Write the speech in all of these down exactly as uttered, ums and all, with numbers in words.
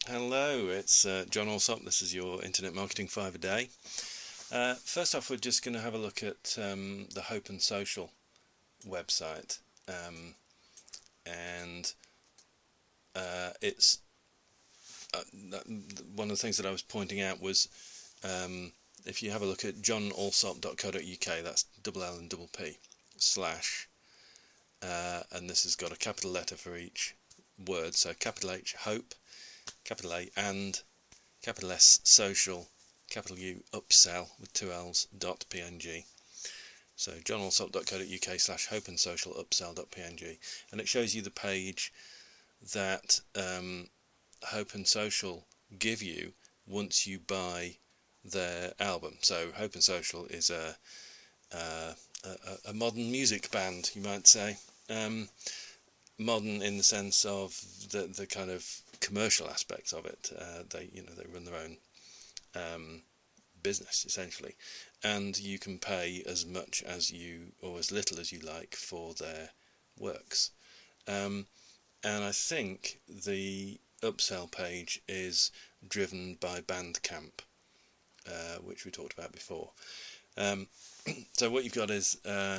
Hello, it's uh, John Allsop. This is your Internet Marketing five a day. Uh, first off, we're just going to have a look at um, the Hope and Social website, um, and uh, it's uh, one of the things that I was pointing out was um, if you have a look at john allsop dot co dot uk, that's double L and double P slash, uh, and this has got a capital letter for each word, so capital H Hope, capital A and capital S Social, capital U Upsell with two L's dot png. So john allsop dot co dot uk slash hope and social upsell dot png, and it shows you the page that um, Hope and Social give you once you buy their album. So Hope and Social is a a, a, a modern music band, you might say. Um, modern in the sense of the the kind of commercial aspects of it. Uh, they you know they run their own um, business essentially, and you can pay as much as you or as little as you like for their works. Um, and I think the upsell page is driven by Bandcamp, uh, which we talked about before. Um, so what you've got is uh,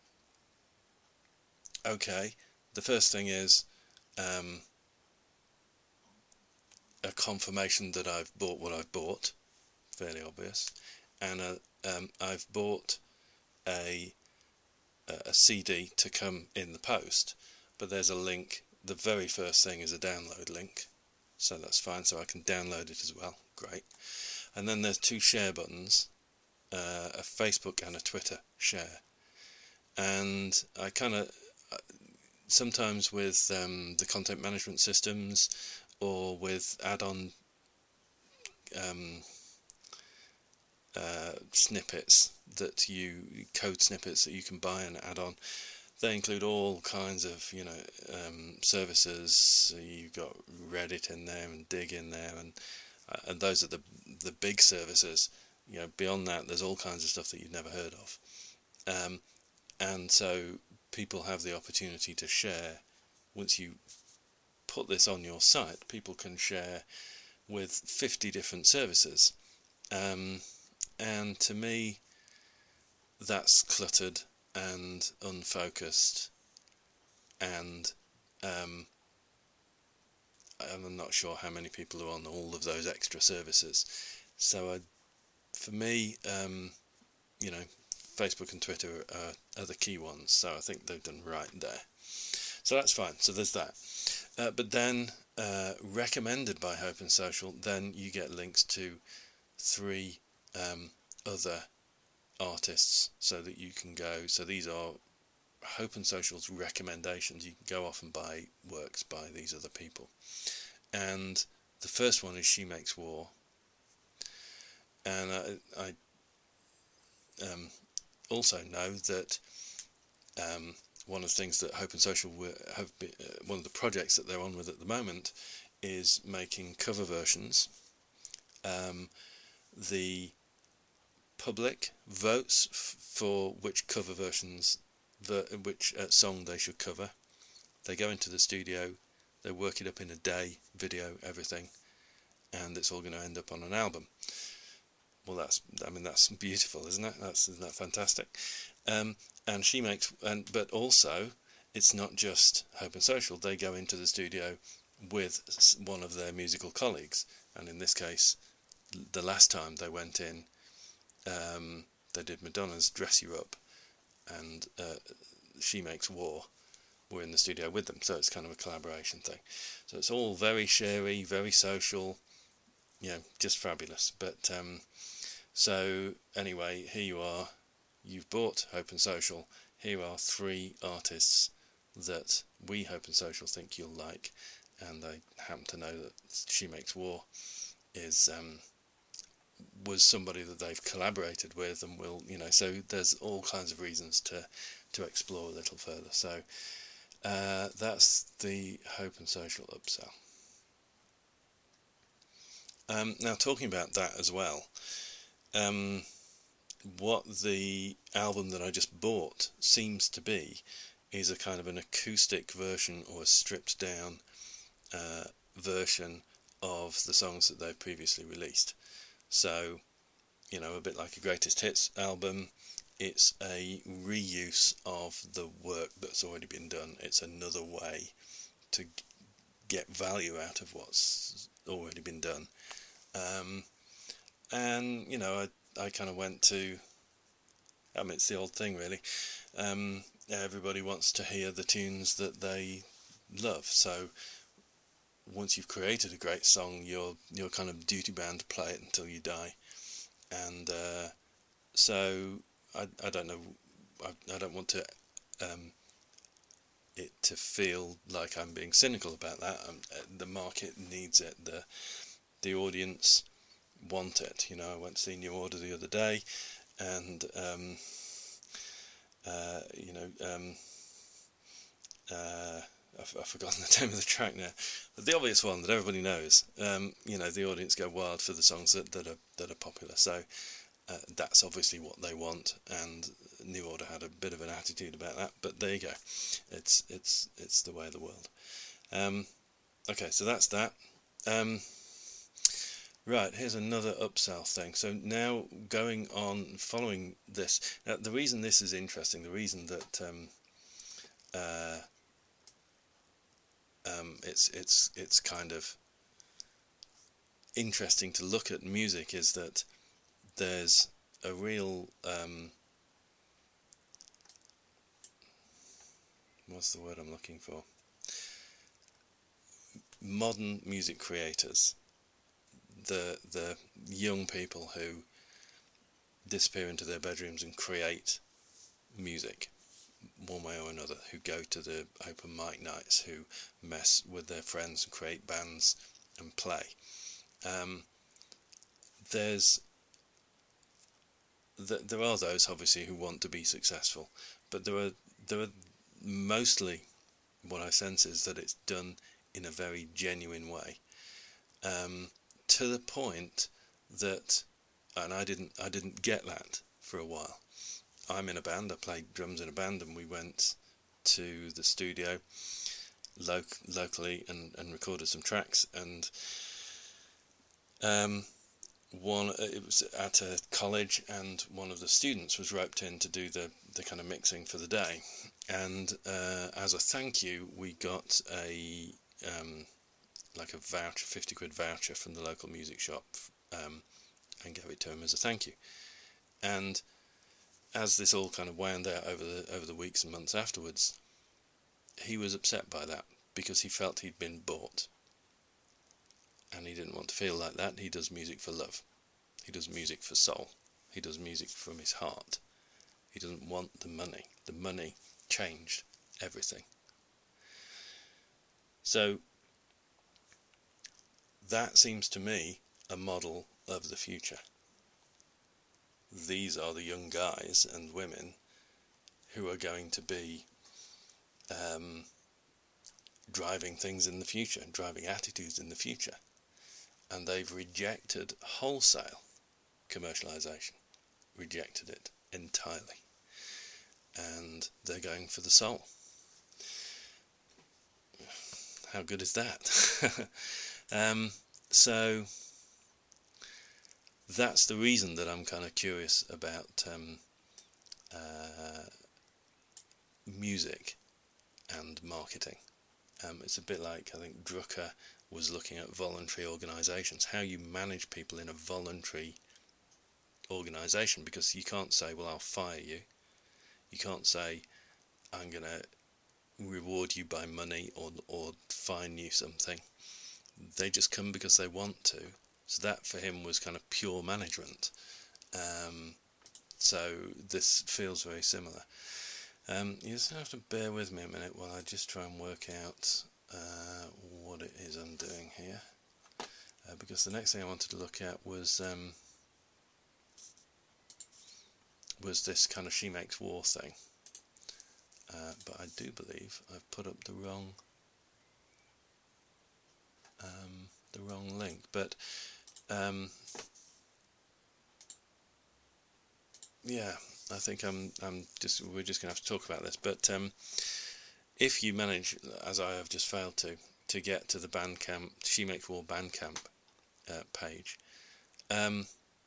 okay. The first thing is um, a confirmation that I've bought what I've bought, fairly obvious, and uh, um, I've bought a a C D to come in the post, but there's a link. The very first thing is a download link, so that's fine, so I can download it as well, great. And then there's two share buttons, uh, a Facebook and a Twitter share, and I kind of sometimes with um, the content management systems or with add-on um, uh, snippets that you code snippets that you can buy and add on, they include all kinds of you know um, services. So you've got Reddit in there and Dig in there, and uh, and those are the the big services. You know, beyond that, there's all kinds of stuff that you've never heard of, um, and so people have the opportunity to share. Once you put this on your site, people can share with fifty different services, um, and to me that's cluttered and unfocused, and um, I'm not sure how many people are on all of those extra services. So I, for me, um, you know, Facebook and Twitter are, are the key ones, so I think they've done right there. So that's fine, so there's that. Uh, but then, uh, recommended by Hope and Social, then you get links to three um, other artists so that you can go. So these are Hope and Social's recommendations. You can go off and buy works by these other people. And the first one is She Makes War. And I, I um, also know that um, one of the things that Hope and Social have been, uh, one of the projects that they're on with at the moment is making cover versions. Um, the public votes f- for which cover versions, ver- which uh, song they should cover. They go into the studio, they work it up in a day, video, everything, and it's all going to end up on an album. Well, that's, I mean, that's beautiful, isn't it? That's, isn't that fantastic? Um, and she makes, and but also, it's not just Hope and Social. They go into the studio with one of their musical colleagues, and in this case, the last time they went in, um, they did Madonna's Dress You Up, and uh, She Makes War were in the studio with them, so it's kind of a collaboration thing. So it's all very sharey, very social, you know, just fabulous. But um, so anyway, here you are. You've bought Hope and Social. Here are three artists that we Hope and Social think you'll like, and I happen to know that She Makes War is um, was somebody that they've collaborated with, and will you know. So there's all kinds of reasons to to explore a little further. So uh, that's the Hope and Social upsell. Um, now, talking about that as well. Um, what the album that I just bought seems to be is a kind of an acoustic version or a stripped down uh, version of the songs that they've previously released. So, you know, a bit like a greatest hits album, it's a reuse of the work that's already been done. It's another way to get value out of what's already been done. Um, and, you know, I, I kind of went to, I mean, it's the old thing, really. Um, everybody wants to hear the tunes that they love. So once you've created a great song, you're you're kind of duty bound to play it until you die. And uh, so I I don't know, I, I don't want to um, it to feel like I'm being cynical about that. Um, the market needs it. The the audience want it. You know, I went to see New Order the other day, and um, uh, you know, um, uh, I've, I've forgotten the name of the track now. But the obvious one that everybody knows. Um, you know, the audience go wild for the songs that, that are that are popular. So uh, that's obviously what they want. And New Order had a bit of an attitude about that. But there you go. It's it's it's the way of the world. Um, okay, so that's that. Um, Right, here's another upsell thing. So now going on, following this. Now the reason this is interesting, the reason that um, uh, um, it's it's it's kind of interesting to look at music is that there's a real um, what's the word I'm looking for? Modern music creators. The the young people who disappear into their bedrooms and create music one way or another, who go to the open mic nights, who mess with their friends and create bands and play. Um, there's th- there are those obviously who want to be successful, but there are there are mostly, what I sense is that it's done in a very genuine way. Um, to the point that, and I didn't I didn't get that for a while. I'm in a band, I played drums in a band, and we went to the studio lo- locally and, and recorded some tracks, and um, one it was at a college, and one of the students was roped in to do the, the kind of mixing for the day, and uh, as a thank you we got a um, like a voucher, fifty quid voucher from the local music shop, um, and gave it to him as a thank you. And as this all kind of wound out over the over the weeks and months afterwards, he was upset by that because he felt he'd been bought, and he didn't want to feel like that. He does music for love. He does music for soul. He does music from his heart. He doesn't want the money. The money changed everything. So that seems to me a model of the future. These are the young guys and women who are going to be um, driving things in the future, driving attitudes in the future. And they've rejected wholesale commercialisation, rejected it entirely. And they're going for the soul. How good is that? um, so that's the reason that I'm kind of curious about um, uh, music and marketing. Um, it's a bit like, I think Drucker was looking at voluntary organisations, how you manage people in a voluntary organisation, because you can't say, well, I'll fire you. You can't say, I'm going to reward you by money or or fine you something. They just come because they want to. So that for him was kind of pure management. Um, so this feels very similar. Um, you just have to bear with me a minute while I just try and work out uh, what it is I'm doing here. Uh, because the next thing I wanted to look at was um, was this kind of She Makes War thing. Uh, but I do believe I've put up the wrong um, the wrong link. But um, yeah, I think I'm I'm just we're just gonna have to talk about this. But um, if you manage, as I have just failed to, to get to the Bandcamp, She Makes War Bandcamp uh, page, um,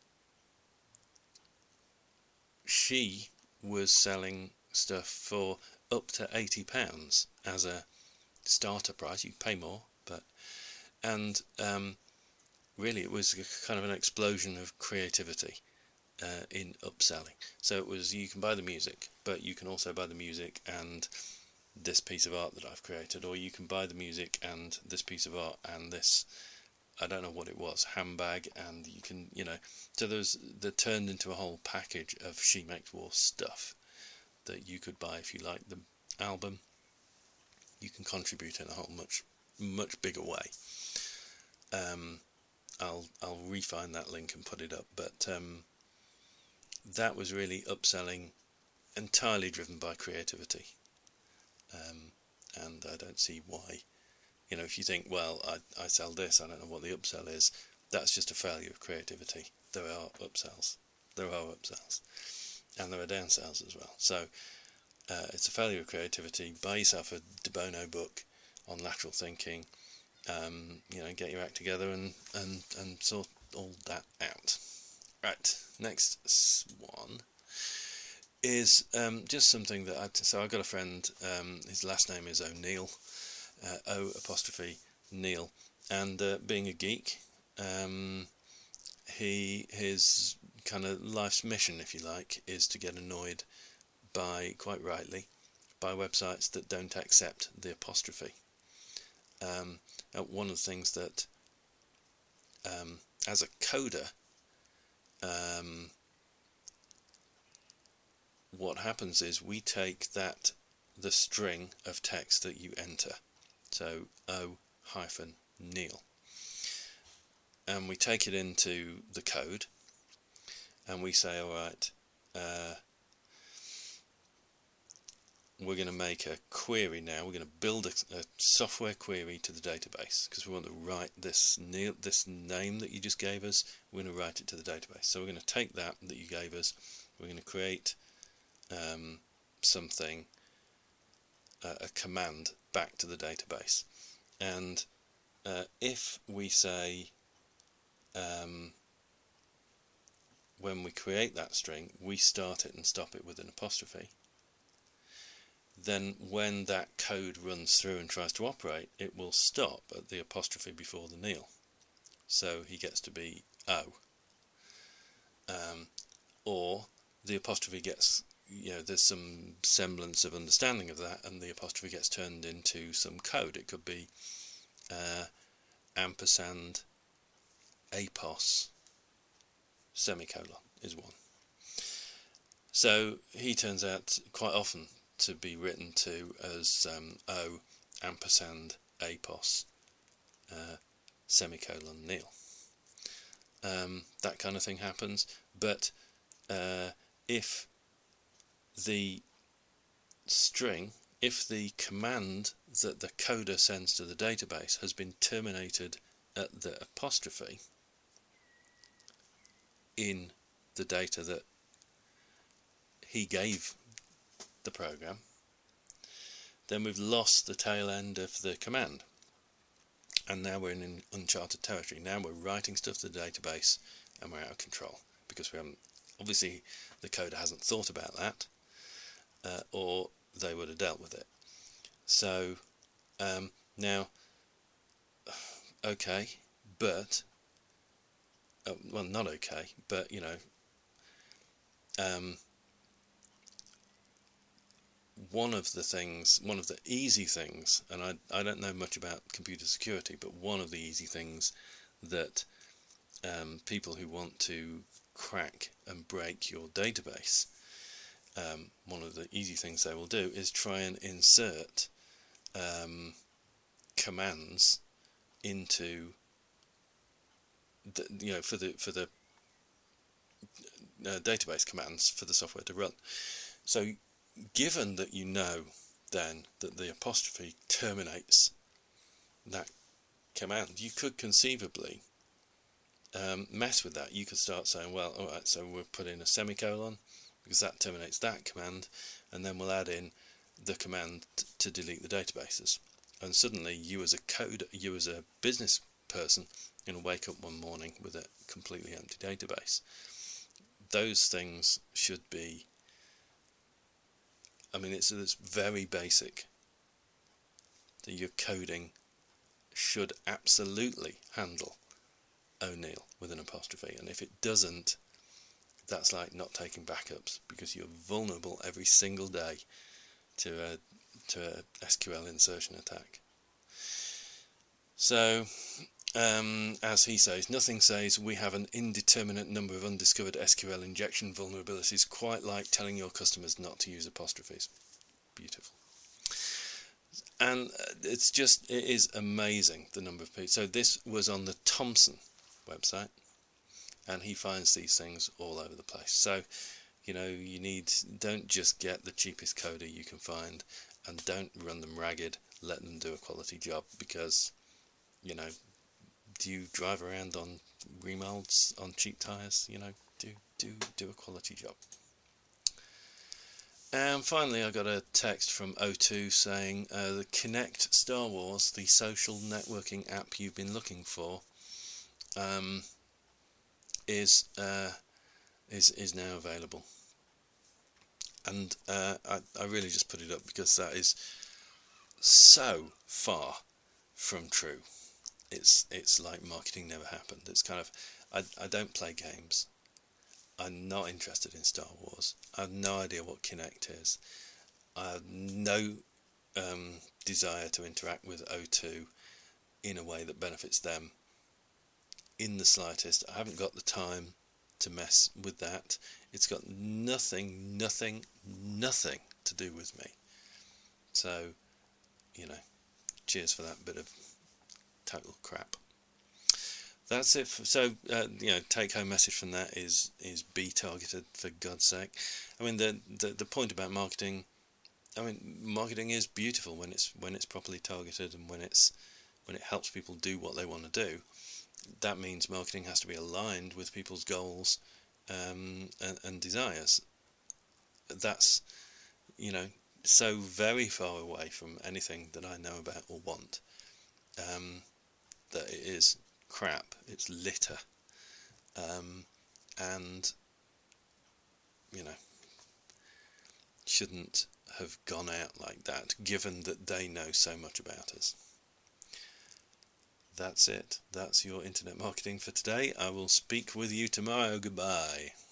she was selling stuff for up to eighty pounds as a starter price. You pay more, but and um, really it was kind of an explosion of creativity uh, in upselling. So it was, you can buy the music, but you can also buy the music and this piece of art that I've created, or you can buy the music and this piece of art and this, I don't know what it was, handbag, and you can, you know, so there's, that turned into a whole package of She Makes War stuff that you could buy if you like the album. You can contribute in a whole much, much bigger way. Um, I'll I'll refine that link and put it up, but um, that was really upselling, entirely driven by creativity. Um, and I don't see why, you know, if you think, well, I, I sell this, I don't know what the upsell is, that's just a failure of creativity. There are upsells, there are upsells, and there are downsells as well. So uh, it's a failure of creativity. Buy yourself a De Bono book on lateral thinking, um, you know, get your act together and, and, and sort all that out. Right, next one is um, just something that I, so I've got a friend, um, his last name is O'Neill, uh, O apostrophe Neil, and uh, being a geek, um, he his kind of life's mission, if you like, is to get annoyed by, quite rightly, by websites that don't accept the apostrophe. Um, one of the things that, um, as a coder, um, what happens is we take that, the string of text that you enter, so O hyphen Neil, and we take it into the code, and we say, all right, uh, we're going to make a query now. We're going to build a, a software query to the database because we want to write this Neil, this name that you just gave us. We're going to write it to the database. So we're going to take that that you gave us. We're going to create um, something, uh, a command back to the database. And uh, if we say, um, when we create that string, we start it and stop it with an apostrophe, then when that code runs through and tries to operate, it will stop at the apostrophe before the Neil. So he gets to be O. Um, or the apostrophe gets, you know, there's some semblance of understanding of that, and the apostrophe gets turned into some code. It could be uh, ampersand apos semicolon is one. So he turns out quite often to be written to as um, O ampersand apos uh, semicolon Neil. Um, that kind of thing happens, but uh, if the string, if the command that the coder sends to the database has been terminated at the apostrophe in the data that he gave the program, then we've lost the tail end of the command, and now we're in uncharted territory. Now we're writing stuff to the database and we're out of control because we haven't, obviously the coder hasn't thought about that, uh, or they would have dealt with it. So um, now okay, but uh, well, not okay, but you know, um, one of the things, one of the easy things, and I, I don't know much about computer security, but one of the easy things that um, people who want to crack and break your database, um, one of the easy things they will do is try and insert um, commands into the, you know, for the for the uh, database commands for the software to run. So given that you know then that the apostrophe terminates that command, you could conceivably um, mess with that. You could start saying, well, alright, so we'll put in a semicolon because that terminates that command, and then we'll add in the command t- to delete the databases. and suddenly you as a code, you as a business person, you know, wake up one morning with a completely empty database. Those things should be, I mean, it's, it's very basic that your coding should absolutely handle O'Neill with an apostrophe, and if it doesn't, that's like not taking backups, because you're vulnerable every single day to a to a S Q L insertion attack. So, um, as he says, nothing says we have an indeterminate number of undiscovered S Q L injection vulnerabilities quite like telling your customers not to use apostrophes. Beautiful. And it's just, it is amazing the number of people. So this was on the Thomson website, and he finds these things all over the place. So, you know, you need, don't just get the cheapest coder you can find, and don't run them ragged. Let them do a quality job, because, you know, do you drive around on remolds on cheap tyres? You know, do do do a quality job. And finally, I got a text from O two saying uh, the Kinect Star Wars, the social networking app you've been looking for, um, is uh, is is now available. And uh, I I really just put it up because that is so far from true. It's it's like marketing never happened. It's kind of, I I don't play games. I'm not interested in Star Wars. I have no idea what Kinect is. I have no um, desire to interact with O two in a way that benefits them in the slightest. I haven't got the time to mess with that. It's got nothing, nothing, nothing to do with me. So, you know, cheers for that bit of total crap. That's it. For, so, uh, you know, take-home message from that is is be targeted, for God's sake. I mean, the, the the point about marketing, I mean, marketing is beautiful when it's when it's properly targeted, and when it's when it helps people do what they want to do. That means marketing has to be aligned with people's goals um, and, and desires. That's, you know, so very far away from anything that I know about or want, um, that it is crap. It's litter, um, and you know, shouldn't have gone out like that, given that they know so much about us. That's it. That's your internet marketing for today. I will speak with you tomorrow. Goodbye.